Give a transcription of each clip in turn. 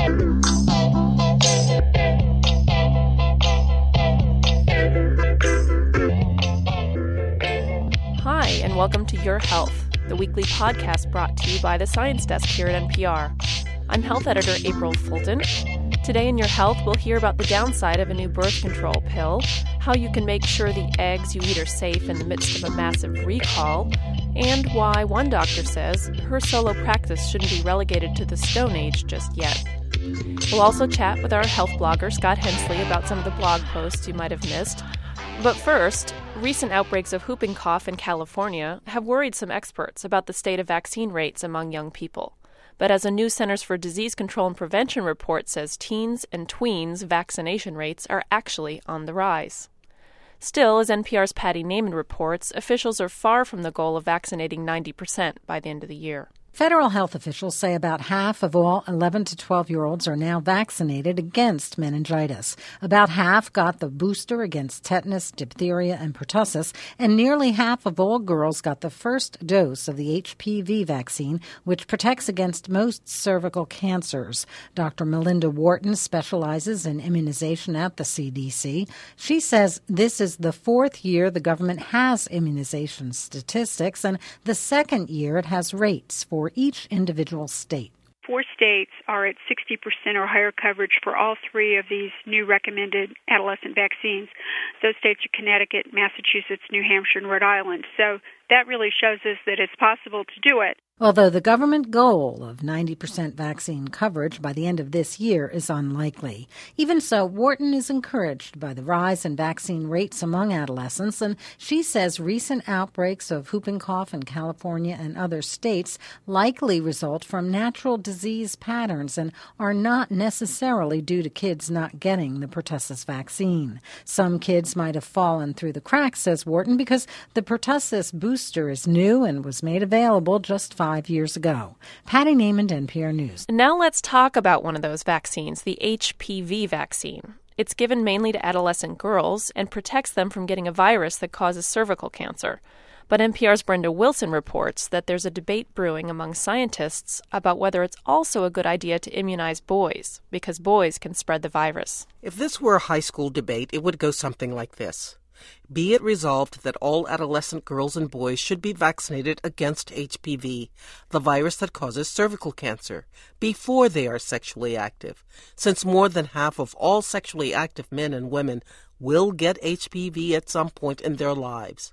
Hi, and welcome to Your Health, the weekly podcast brought to you by the Science Desk here at NPR. I'm health editor April Fulton. Today in Your Health, we'll hear about the downside of a new birth control pill, how you can make sure the eggs you eat are safe in the midst of a massive recall, and why one doctor says her solo practice shouldn't be relegated to the Stone Age just yet. We'll also chat with our health blogger, Scott Hensley, about some of the blog posts you might have missed. But first, recent outbreaks of whooping cough in California have worried some experts about the state of vaccine rates among young people. But as a new Centers for Disease Control and Prevention report says, teens and tweens' vaccination rates are actually on the rise. Still, as NPR's Patty Naiman reports, officials are far from the goal of vaccinating 90% by the end of the year. Federal health officials say about half of all 11 to 12-year-olds are now vaccinated against meningitis. About half got the booster against tetanus, diphtheria, and pertussis, and nearly half of all girls got the first dose of the HPV vaccine, which protects against most cervical cancers. Dr. Melinda Wharton specializes in immunization at the CDC. She says this is the fourth year the government has immunization statistics, and the second year it has rates for each individual state. 4 states are at 60% or higher coverage for all 3 of these new recommended adolescent vaccines. Those states are Connecticut, Massachusetts, New Hampshire, and Rhode Island. So that really shows us that it's possible to do it. Although the government goal of 90% vaccine coverage by the end of this year is unlikely. Even so, Wharton is encouraged by the rise in vaccine rates among adolescents, and she says recent outbreaks of whooping cough in California and other states likely result from natural disease patterns and are not necessarily due to kids not getting the pertussis vaccine. Some kids might have fallen through the cracks, says Wharton, because the pertussis booster is new and was made available just 5 years ago. Patty Naiman, NPR News. Now let's talk about one of those vaccines, the HPV vaccine. It's given mainly to adolescent girls and protects them from getting a virus that causes cervical cancer. But NPR's Brenda Wilson reports that there's a debate brewing among scientists about whether it's also a good idea to immunize boys, because boys can spread the virus. If this were a high school debate, it would go something like this. Be it resolved that all adolescent girls and boys should be vaccinated against HPV, the virus that causes cervical cancer, before they are sexually active, since more than half of all sexually active men and women will get HPV at some point in their lives.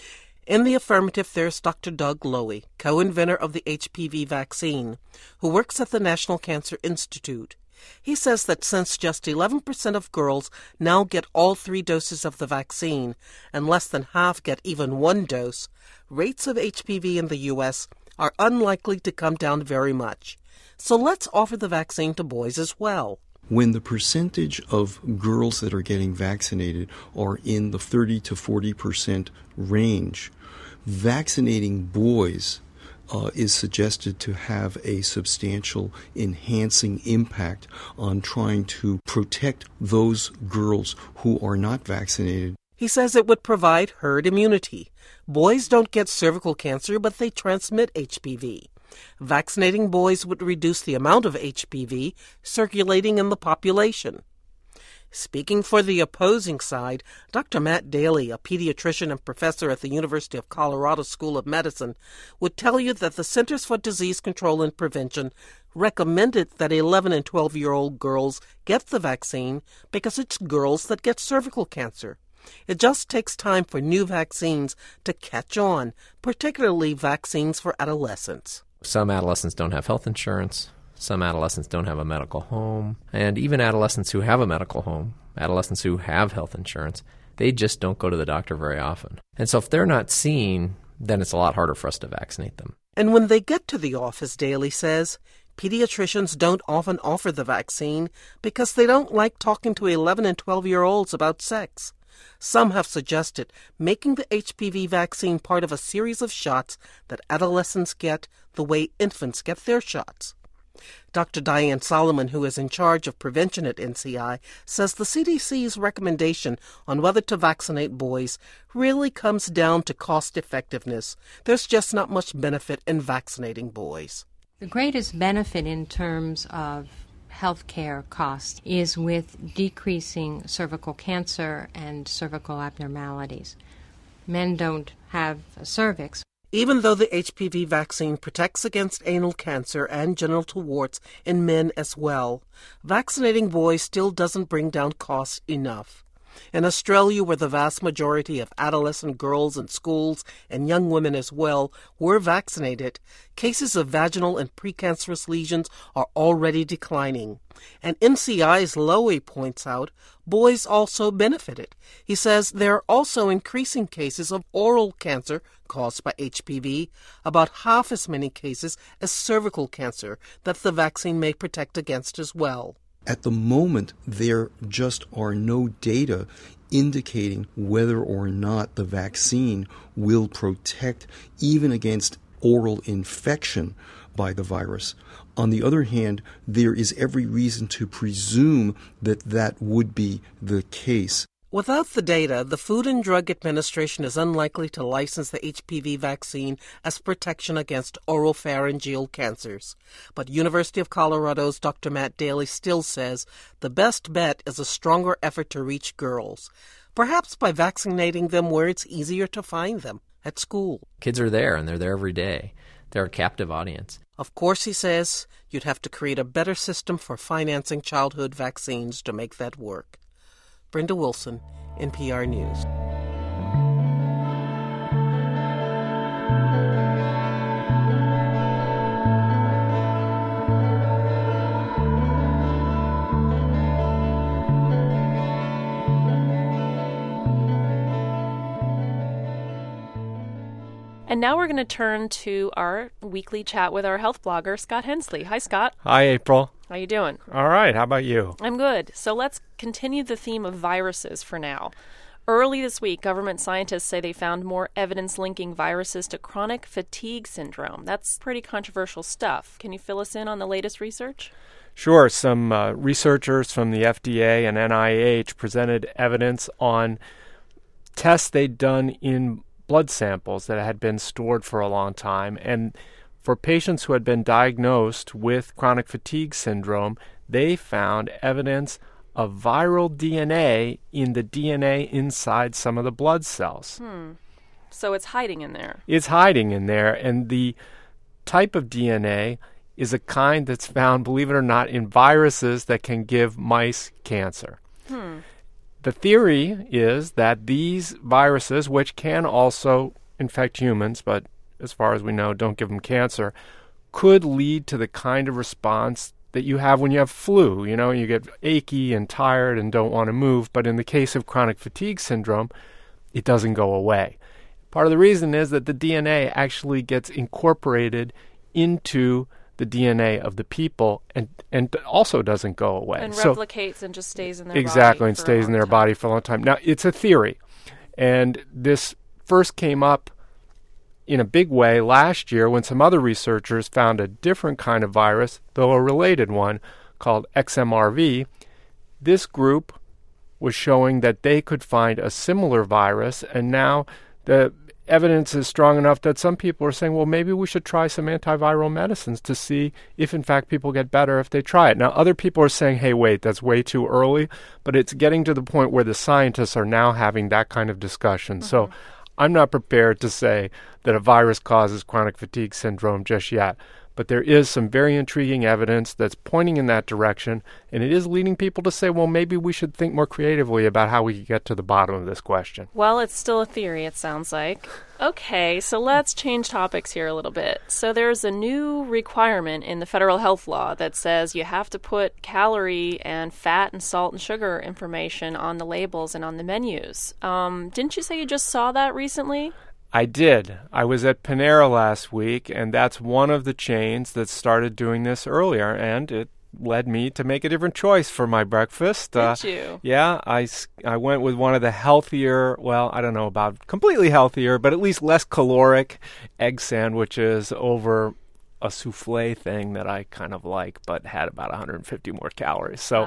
In the affirmative, there's Dr. Doug Lowy, co-inventor of the HPV vaccine, who works at the National Cancer Institute. He says that since just 11% of girls now get all 3 doses of the vaccine and less than half get even 1 dose, rates of HPV in the U.S. are unlikely to come down very much. So let's offer the vaccine to boys as well. When the percentage of girls that are getting vaccinated are in the 30 to 40% range, vaccinating boys is suggested to have a substantial enhancing impact on trying to protect those girls who are not vaccinated. He says it would provide herd immunity. Boys don't get cervical cancer, but they transmit HPV. Vaccinating boys would reduce the amount of HPV circulating in the population. Speaking for the opposing side, Dr. Matt Daly, a pediatrician and professor at the University of Colorado School of Medicine, would tell you that the Centers for Disease Control and Prevention recommended that 11 and 12-year-old girls get the vaccine because it's girls that get cervical cancer. It just takes time for new vaccines to catch on, particularly vaccines for adolescents. Some adolescents don't have health insurance. Some adolescents don't have a medical home. And even adolescents who have a medical home, adolescents who have health insurance, they just don't go to the doctor very often. And so if they're not seen, then it's a lot harder for us to vaccinate them. And when they get to the office, Daly says, pediatricians don't often offer the vaccine because they don't like talking to 11 and 12-year-olds about sex. Some have suggested making the HPV vaccine part of a series of shots that adolescents get the way infants get their shots. Dr. Diane Solomon, who is in charge of prevention at NCI, says the CDC's recommendation on whether to vaccinate boys really comes down to cost effectiveness. There's just not much benefit in vaccinating boys. The greatest benefit in terms of healthcare costs is with decreasing cervical cancer and cervical abnormalities. Men don't have a cervix. Even though the HPV vaccine protects against anal cancer and genital warts in men as well, vaccinating boys still doesn't bring down costs enough. In Australia, where the vast majority of adolescent girls in schools and young women as well were vaccinated, cases of vaginal and precancerous lesions are already declining. And NCI's Lowy points out boys also benefited. He says there are also increasing cases of oral cancer caused by HPV, about half as many cases as cervical cancer that the vaccine may protect against as well. At the moment, there just are no data indicating whether or not the vaccine will protect even against oral infection by the virus. On the other hand, there is every reason to presume that that would be the case. Without the data, the Food and Drug Administration is unlikely to license the HPV vaccine as protection against oropharyngeal cancers. But University of Colorado's Dr. Matt Daly still says the best bet is a stronger effort to reach girls, perhaps by vaccinating them where it's easier to find them, at school. Kids are there, and they're there every day. They're a captive audience. Of course, he says, you'd have to create a better system for financing childhood vaccines to make that work. Brenda Wilson, NPR News. And now we're going to turn to our weekly chat with our health blogger, Scott Hensley. Hi, Scott. Hi, April. How you doing? All right. How about you? I'm good. So let's continue the theme of viruses for now. Early this week, government scientists say they found more evidence linking viruses to chronic fatigue syndrome. That's pretty controversial stuff. Can you fill us in on the latest research? Sure. Some researchers from the FDA and NIH presented evidence on tests they'd done in blood samples that had been stored for a long time. And for patients who had been diagnosed with chronic fatigue syndrome, they found evidence of viral DNA in the DNA inside some of the blood cells. So it's hiding in there. It's hiding in there, and the type of DNA is a kind that's found, believe it or not, in viruses that can give mice cancer. The theory is that these viruses, which can also infect humans, but as far as we know, don't give them cancer, could lead to the kind of response that you have when you have flu. You know, you get achy and tired and don't want to move. But in the case of chronic fatigue syndrome, it doesn't go away. Part of the reason is that the DNA actually gets incorporated into the DNA of the people and also doesn't go away. And replicates and just stays in their body. Exactly, and stays in their body for a long time. Now, it's a theory. And this first came up in a big way last year when some other researchers found a different kind of virus, though a related one, called XMRV. This group was showing that they could find a similar virus, and now the evidence is strong enough that some people are saying, well, maybe we should try some antiviral medicines to see if, in fact, people get better if they try it. Now, other people are saying, hey, wait, that's way too early, but it's getting to the point where the scientists are now having that kind of discussion. So I'm not prepared to say that a virus causes chronic fatigue syndrome just yet. But there is some very intriguing evidence that's pointing in that direction, and it is leading people to say, well, maybe we should think more creatively about how we can get to the bottom of this question. Well, it's still a theory, it sounds like. Okay, so let's change topics here a little bit. So there's a new requirement in the federal health law that says you have to put calorie and fat and salt and sugar information on the labels and on the menus. Didn't you say you just saw that recently? I did. I was at Panera last week, and that's one of the chains that started doing this earlier, and it led me to make a different choice for my breakfast. Did you? Yeah, I went with one of the healthier, well, I don't know about completely healthier, but at least less caloric egg sandwiches over a souffle thing that I kind of like, but had about 150 more calories. So,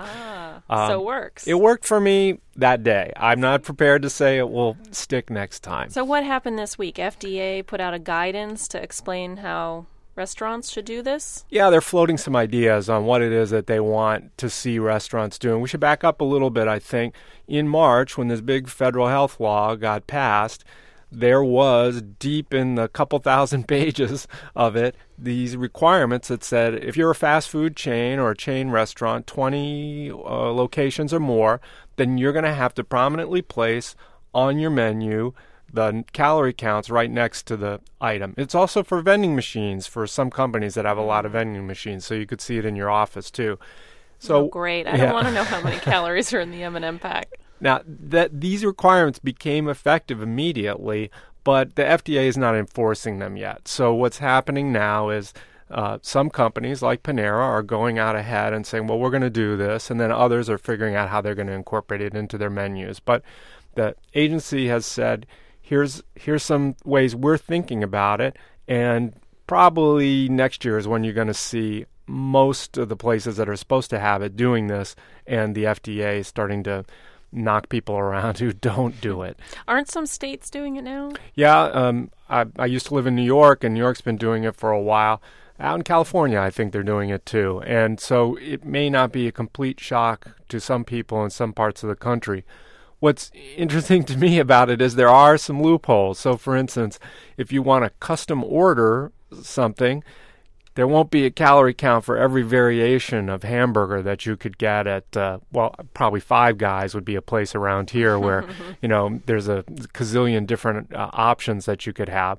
so it works. It worked for me that day. I'm not prepared to say it will stick next time. So what happened this week? FDA put out a guidance to explain how restaurants should do this? Yeah, they're floating some ideas on what it is that they want to see restaurants doing. We should back up a little bit, I think. In March, when this big federal health law got passed, there was, deep in the couple thousand pages of it, these requirements that said if you're a fast food chain or a chain restaurant, 20 locations or more, then you're going to have to prominently place on your menu the calorie counts right next to the item. It's also for vending machines, for some companies that have a lot of vending machines, so you could see it in your office too. So great. I don't want to know how many calories are in the M&M pack. Now, these requirements became effective immediately, but the FDA is not enforcing them yet. So what's happening now is some companies like Panera are going out ahead and saying, well, we're going to do this, and then others are figuring out how they're going to incorporate it into their menus. But the agency has said, here's some ways we're thinking about it, and probably next year is when you're going to see most of the places that are supposed to have it doing this, and the FDA is starting to knock people around who don't do it. Aren't some states doing it now? Yeah, I used to live in New York, and New York's been doing it for a while. Out in California, I think they're doing it too. And so it may not be a complete shock to some people in some parts of the country. What's interesting to me about it is there are some loopholes. So, for instance, if you want to custom order something, there won't be a calorie count for every variation of hamburger that you could get at, probably Five Guys would be a place around here where, there's a gazillion different options that you could have.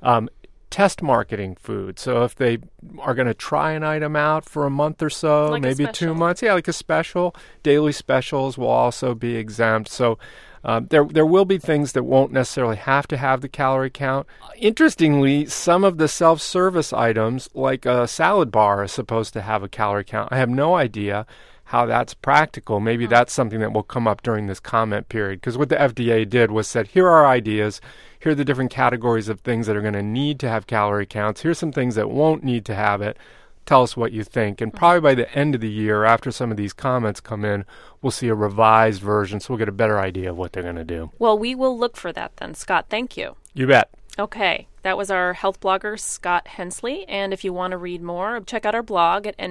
Test marketing food. So if they are going to try an item out for a month or so, like maybe 2 months, like a special, daily specials will also be exempt. So there will be things that won't necessarily have to have the calorie count. Interestingly, some of the self-service items, like a salad bar, is supposed to have a calorie count. I have no idea how that's practical. Maybe that's something that will come up during this comment period. Because what the FDA did was said, here are ideas. Here are the different categories of things that are going to need to have calorie counts. Here's some things that won't need to have it. Tell us what you think. And probably by the end of the year, after some of these comments come in, we'll see a revised version, so we'll get a better idea of what they're going to do. Well, we will look for that then. Scott, thank you. You bet. Okay, that was our health blogger, Scott Hensley. And if you want to read more, check out our blog at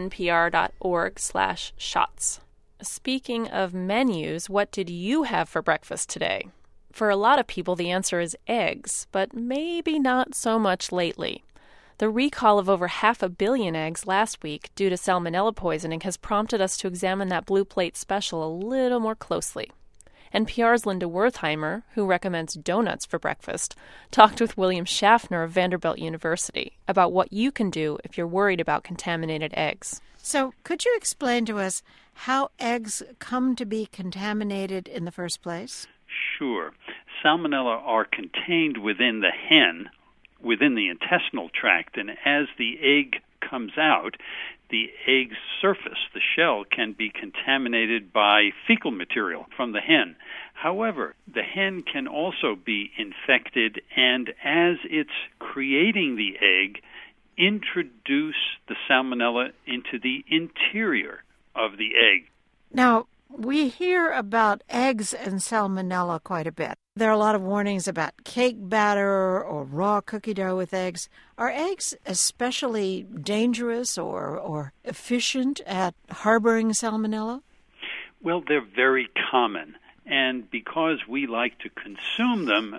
npr.org/shots. Speaking of menus, what did you have for breakfast today? For a lot of people, the answer is eggs, but maybe not so much lately. The recall of over 500 million eggs last week due to salmonella poisoning has prompted us to examine that blue plate special a little more closely. NPR's Linda Wertheimer, who recommends donuts for breakfast, talked with William Schaffner of Vanderbilt University about what you can do if you're worried about contaminated eggs. So, could you explain to us how eggs come to be contaminated in the first place? Sure. Salmonella are contained within the hen, within the intestinal tract, and as the egg comes out, the egg's surface, the shell, can be contaminated by fecal material from the hen. However, the hen can also be infected, and as it's creating the egg, introduce the salmonella into the interior of the egg. Now, we hear about eggs and salmonella quite a bit. There are a lot of warnings about cake batter or raw cookie dough with eggs. Are eggs especially dangerous or efficient at harboring salmonella? Well, they're very common. And because we like to consume them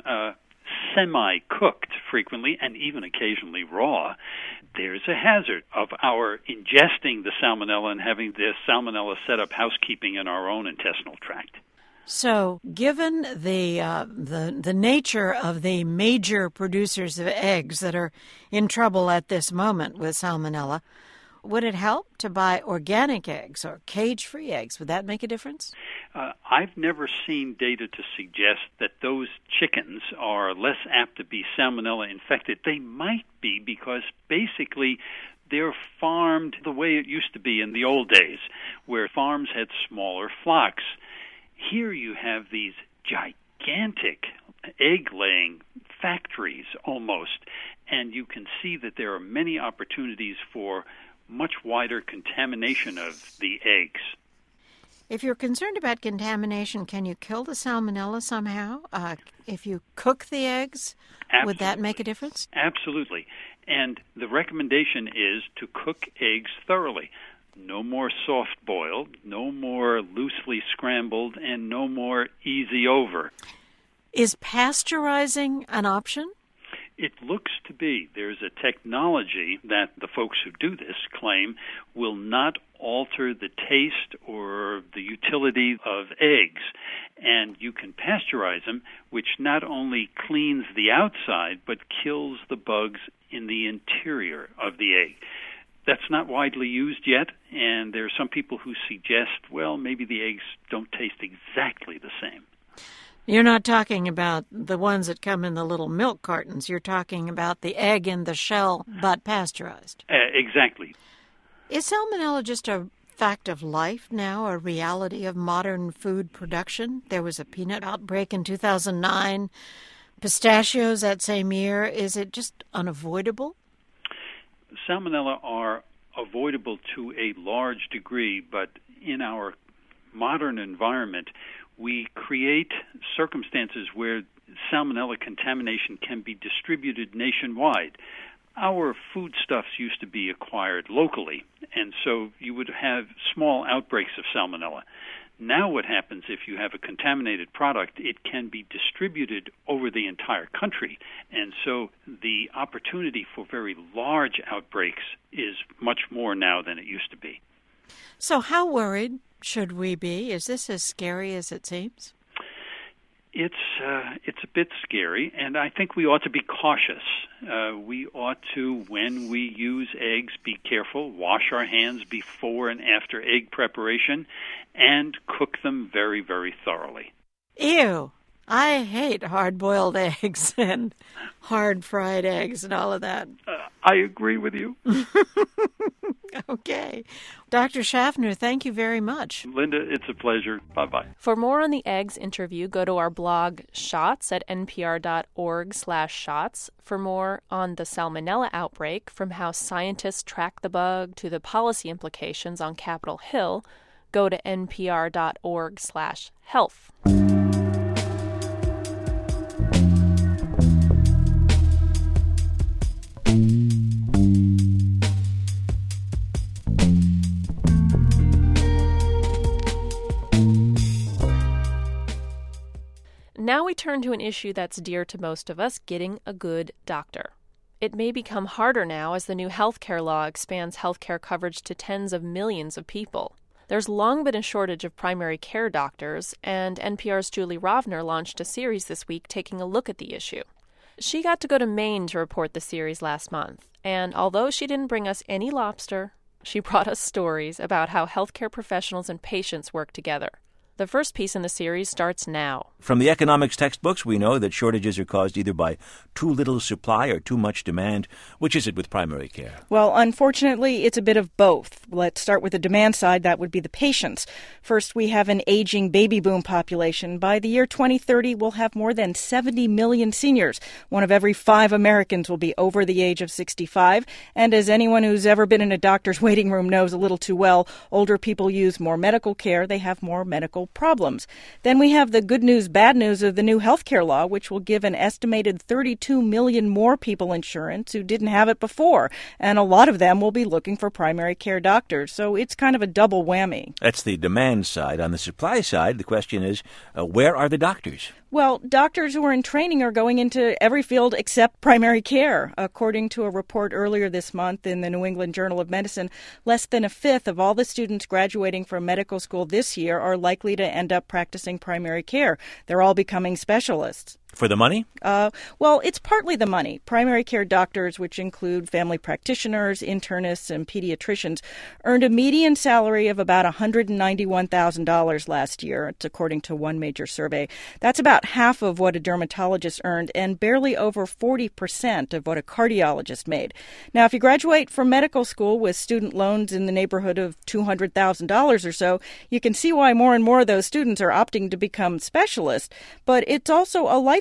semi-cooked frequently and even occasionally raw, there's a hazard of our ingesting the salmonella and having the salmonella set up housekeeping in our own intestinal tract. So, given the nature of the major producers of eggs that are in trouble at this moment with salmonella, would it help to buy organic eggs or cage-free eggs? Would that make a difference? I've never seen data to suggest that those chickens are less apt to be salmonella infected. They might be because basically they're farmed the way it used to be in the old days, where farms had smaller flocks. Here you have these gigantic egg-laying factories almost, and you can see that there are many opportunities for much wider contamination of the eggs. If you're concerned about contamination, can you kill the salmonella somehow? If you cook the eggs, Absolutely. Would that make a difference? Absolutely. And the recommendation is to cook eggs thoroughly. No more soft-boiled, no more loosely scrambled, and no more easy over. Is pasteurizing an option? It looks to be. There's a technology that the folks who do this claim will not alter the taste or the utility of eggs. And you can pasteurize them, which not only cleans the outside, but kills the bugs in the interior of the egg. That's not widely used yet, and there are some people who suggest, well, maybe the eggs don't taste exactly the same. You're not talking about the ones that come in the little milk cartons. You're talking about the egg in the shell, but pasteurized. Exactly. Is salmonella just a fact of life now, a reality of modern food production? There was a peanut outbreak in 2009, pistachios that same year. Is it just unavoidable? Salmonella are avoidable to a large degree, but in our modern environment, we create circumstances where salmonella contamination can be distributed nationwide. Our foodstuffs used to be acquired locally, and so you would have small outbreaks of salmonella. Now what happens if you have a contaminated product, it can be distributed over the entire country, and so the opportunity for very large outbreaks is much more now than it used to be. So how worried should we be? Is this as scary as it seems? It's a bit scary, and I think we ought to be cautious. We ought to, when we use eggs, be careful, wash our hands before and after egg preparation, and cook them very, very thoroughly. Ew! I hate hard-boiled eggs and hard-fried eggs and all of that. I agree with you. Okay. Dr. Schaffner, thank you very much. Linda, it's a pleasure. Bye-bye. For more on the eggs interview, go to our blog Shots at npr.org/shots. For more on the salmonella outbreak, from how scientists track the bug to the policy implications on Capitol Hill, go to npr.org/health. Now we turn to an issue that's dear to most of us, getting a good doctor. It may become harder now as the new healthcare law expands healthcare coverage to tens of millions of people. There's long been a shortage of primary care doctors, and NPR's Julie Rovner launched a series this week taking a look at the issue. She got to go to Maine to report the series last month, and although she didn't bring us any lobster, she brought us stories about how healthcare professionals and patients work together. The first piece in the series starts now. From the economics textbooks, we know that shortages are caused either by too little supply or too much demand. Which is it with primary care? Well, unfortunately, it's a bit of both. Let's start with the demand side. That would be the patients. First, we have an aging baby boom population. By the year 2030, we'll have more than 70 million seniors. 1 of every 5 Americans will be over the age of 65. And as anyone who's ever been in a doctor's waiting room knows a little too well, older people use more medical care. They have more medical problems. Then we have the good news, bad news of the new healthcare law, which will give an estimated 32 million more people insurance who didn't have it before. And a lot of them will be looking for primary care doctors. So it's kind of a double whammy. That's the demand side. On the supply side, the question is, where are the doctors? Well, doctors who are in training are going into every field except primary care. According to a report earlier this month in the New England Journal of Medicine, less than a fifth of all the students graduating from medical school this year are likely to end up practicing primary care. They're all becoming specialists. For the money? Well, it's partly the money. Primary care doctors, which include family practitioners, internists, and pediatricians, earned a median salary of about $191,000 last year. It's according to one major survey. That's about half of what a dermatologist earned and barely over 40% of what a cardiologist made. Now, if you graduate from medical school with student loans in the neighborhood of $200,000 or so, you can see why more and more of those students are opting to become specialists. But it's also a lifestyle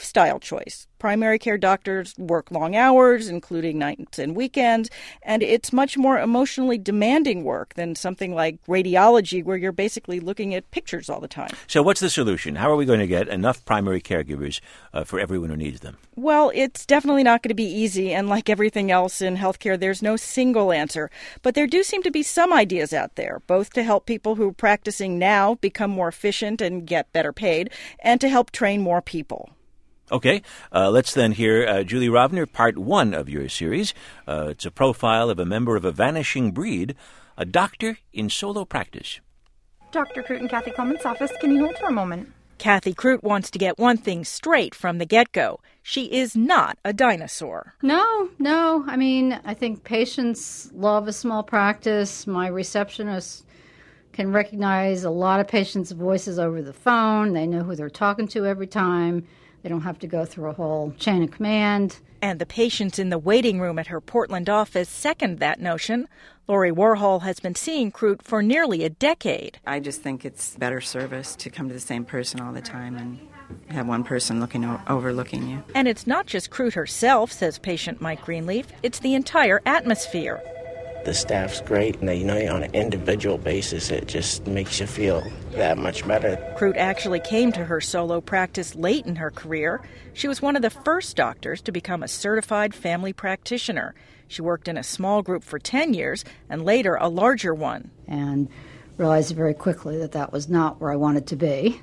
lifestyle choice. Primary care doctors work long hours, including nights and weekends, and it's much more emotionally demanding work than something like radiology, where you're basically looking at pictures all the time. So what's the solution? How are we going to get enough primary caregivers for everyone who needs them? Well, it's definitely not going to be easy, and like everything else in healthcare, there's no single answer. But there do seem to be some ideas out there, both to help people who are practicing now become more efficient and get better paid, and to help train more people. Okay, let's then hear Julie Rovner, part 1 of your series. It's a profile of a member of a vanishing breed, a doctor in solo practice. Dr. Crute and Kathy Clement's office. Can you hold for a moment? Kathy Crute wants to get one thing straight from the get-go. She is not a dinosaur. No. I mean, I think patients love a small practice. My receptionist can recognize a lot of patients' voices over the phone. They know who they're talking to every time. They don't have to go through a whole chain of command. And the patients in the waiting room at her Portland office second that notion. Lori Warhol has been seeing Crute for nearly a decade. I just think it's better service to come to the same person all the time and have one person overlooking you. And it's not just Crute herself, says patient Mike Greenleaf. It's the entire atmosphere. The staff's great, and on an individual basis, it just makes you feel that much better. Crute actually came to her solo practice late in her career. She was one of the first doctors to become a certified family practitioner. She worked in a small group for 10 years and later a larger one. And realized very quickly that that was not where I wanted to be.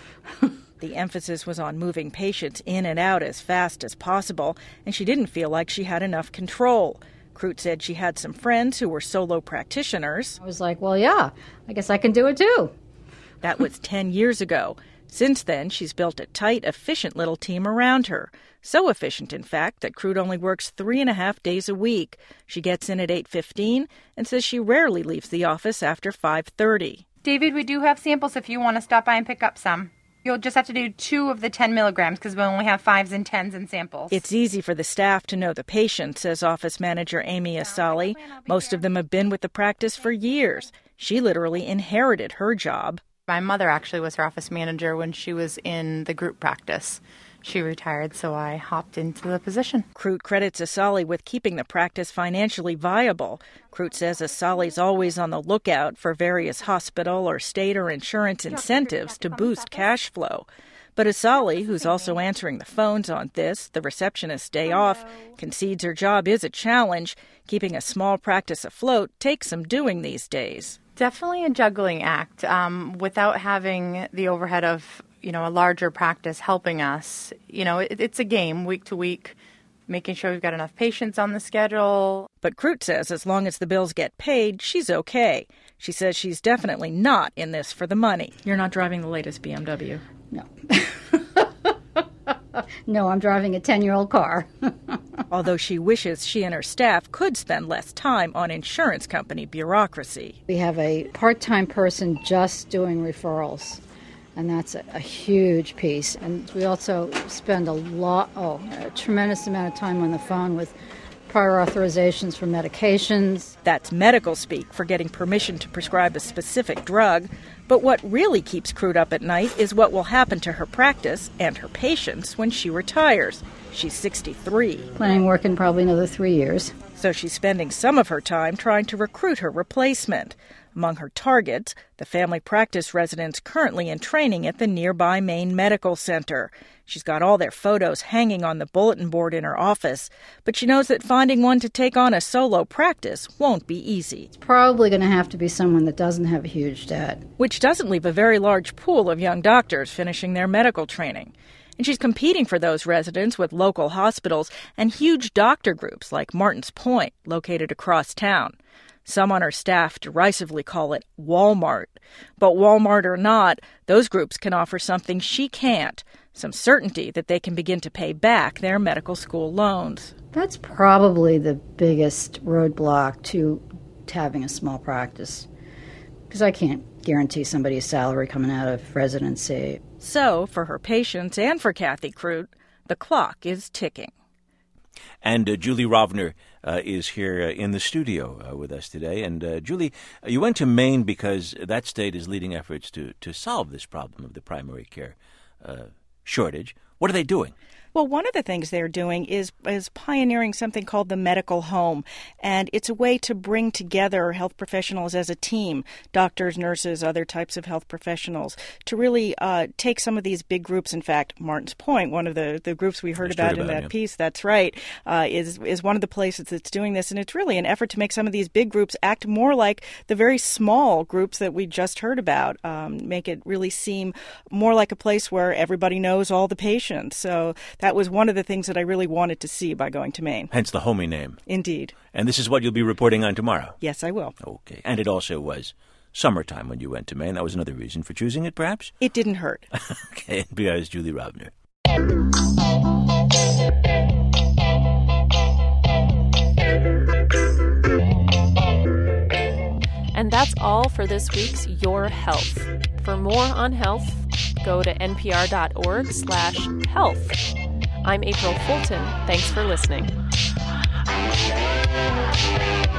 The emphasis was on moving patients in and out as fast as possible, and she didn't feel like she had enough control. Crute said she had some friends who were solo practitioners. I was like, well, yeah, I guess I can do it too. That was 10 years ago. Since then, she's built a tight, efficient little team around her. So efficient, in fact, that Crute only works 3.5 days a week. She gets in at 8:15 and says she rarely leaves the office after 5:30. David, we do have samples if you want to stop by and pick up some. You'll just have to do 2 of the 10 milligrams because we only have 5s and 10s in samples. It's easy for the staff to know the patient, says office manager Amy Asali. Most of them have been with the practice for years. She literally inherited her job. My mother actually was her office manager when she was in the group practice. She retired, so I hopped into the position. Crute credits Asali with keeping the practice financially viable. Crute says Asali's always on the lookout for various hospital or state or insurance incentives to boost cash flow. But Asali, who's also answering the phones on the receptionist's day off, concedes her job is a challenge. Keeping a small practice afloat takes some doing these days. Definitely a juggling act. Without having the overhead of a larger practice helping us. It's a game week to week, making sure we've got enough patients on the schedule. But Crute says as long as the bills get paid, she's okay. She says she's definitely not in this for the money. You're not driving the latest BMW? No. No, I'm driving a 10-year-old car. Although she wishes she and her staff could spend less time on insurance company bureaucracy. We have a part-time person just doing referrals. And that's a huge piece. And we also spend a tremendous amount of time on the phone with prior authorizations for medications. That's medical speak for getting permission to prescribe a specific drug. But what really keeps Crute up at night is what will happen to her practice and her patients when she retires. She's 63. Planning working probably another 3 years. So she's spending some of her time trying to recruit her replacement. Among her targets, the family practice residents currently in training at the nearby Maine Medical Center. She's got all their photos hanging on the bulletin board in her office, but she knows that finding one to take on a solo practice won't be easy. It's probably going to have to be someone that doesn't have a huge debt. Which doesn't leave a very large pool of young doctors finishing their medical training. And she's competing for those residents with local hospitals and huge doctor groups like Martin's Point, located across town. Some on her staff derisively call it Walmart. But Walmart or not, those groups can offer something she can't, some certainty that they can begin to pay back their medical school loans. That's probably the biggest roadblock to having a small practice, because I can't guarantee somebody a salary coming out of residency. So, for her patients and for Kathy Crute, the clock is ticking. And Julie Rovner is here in the studio with us today. And Julie, you went to Maine because that state is leading efforts to solve this problem of the primary care shortage. What are they doing? Well, one of the things they're doing is pioneering something called the medical home, and it's a way to bring together health professionals as a team, doctors, nurses, other types of health professionals, to really take some of these big groups. In fact, Martin's Point, one of the groups we heard about in that piece, that's right, is one of the places that's doing this, and it's really an effort to make some of these big groups act more like the very small groups that we just heard about, make it really seem more like a place where everybody knows all the patients. So that was one of the things that I really wanted to see by going to Maine. Hence the homey name. Indeed. And this is what you'll be reporting on tomorrow? Yes, I will. Okay. And it also was summertime when you went to Maine. That was another reason for choosing it, perhaps? It didn't hurt. Okay. NPR's Julie Rovner. And that's all for this week's Your Health. For more on health, go to npr.org/health. I'm April Fulton. Thanks for listening.